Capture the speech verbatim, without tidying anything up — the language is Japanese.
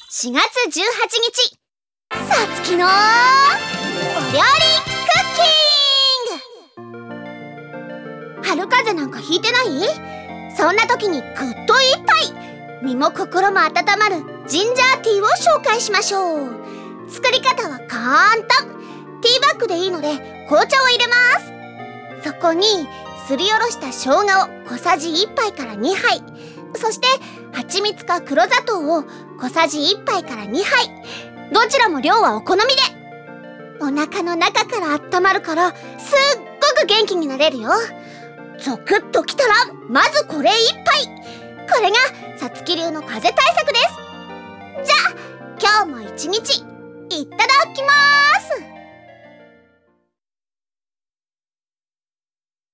しがつじゅうはちにち、さつきのお料理クッキング。春風邪なんかひいてない？そんな時にぐっと一杯、身も心も温まるジンジャーティーを紹介しましょう。作り方は簡単。ティーバッグでいいので紅茶を入れます。そこにすりおろした生姜を小さじいっぱいからにはい、そして蜂蜜か黒砂糖を小さじいっぱいからにはい、どちらも量はお好みで。お腹の中から温まるからすっごく元気になれるよ。ゾクッときたらまずこれ一杯。これがさつき流の風邪対策です。じゃあ今日も一日いっただきまーす。